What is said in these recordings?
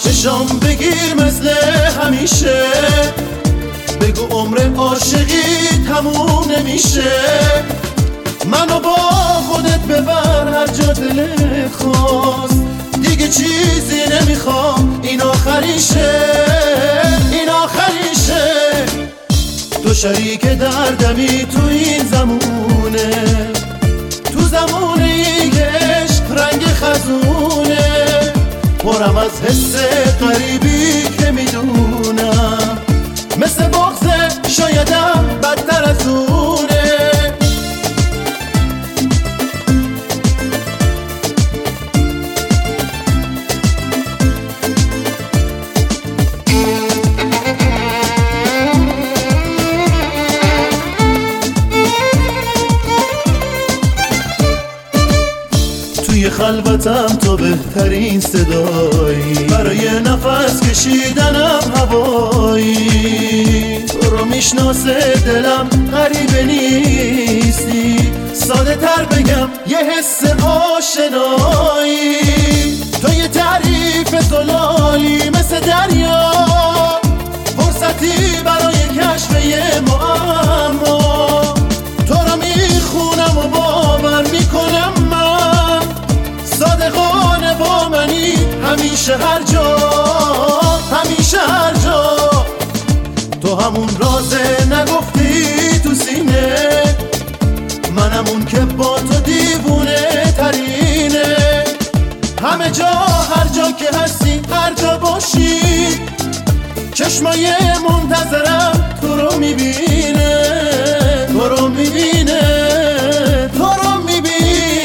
از چشام بگیر مثل همیشه، بگو عمر عاشقی تموم نمیشه. منو با خودت ببر هر جا دلت خواست، دیگه چیزی نمیخوام، این آخریشه، این آخریشه. تو شریک دردمی تو این زمونه، تو زمونه ای که عشق رنگ خزونه، پرم از حس غریبی که میدونم، مثل بغضه شایدم بدتر از اونه. توی خلوتم تو بهترین صدایی، برای نفس کشیدنم هوایی. تو رو میشناسه دلم غریبه نیستی، ساده تر بگم یه حس آشنایی. تو یه تعریف زلالی مثل دریا، فرصتی برای کشف یه معما. تو رو میخونم و باور میکنم من، صادقانه با منی همیشه هر جا، همیشه هر جا. تو همون رازه نگفتی تو سینه، منم اون که با تو دیوونه ترینه. همه جا هر جا که هستی هر جا باشی، چشمای منتظرم تو رو میبینه، تو رو میبینه، تو رو میبینه.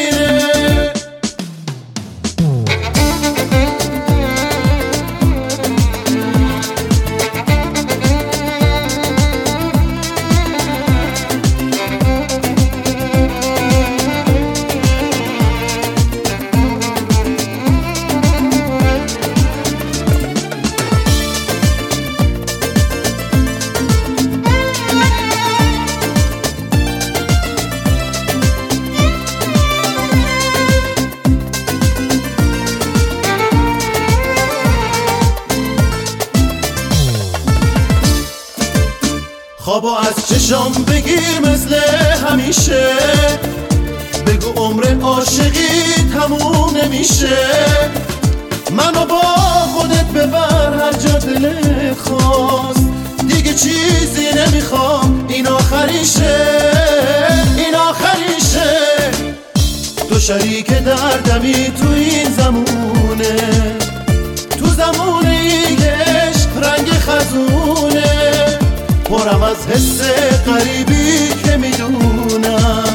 خوابو از چشام بگیر مثل همیشه، بگو عمر عاشقی تموم نمیشه. منو با خودت ببر هر جا دلت خواست، دیگه چیزی نمیخوام، این آخریشه، این آخریشه. تو شریک دردمی تو این زمونه، تو زمونه ای که عشق رنگ خزونه، پرم از حس غریبی که میدونم،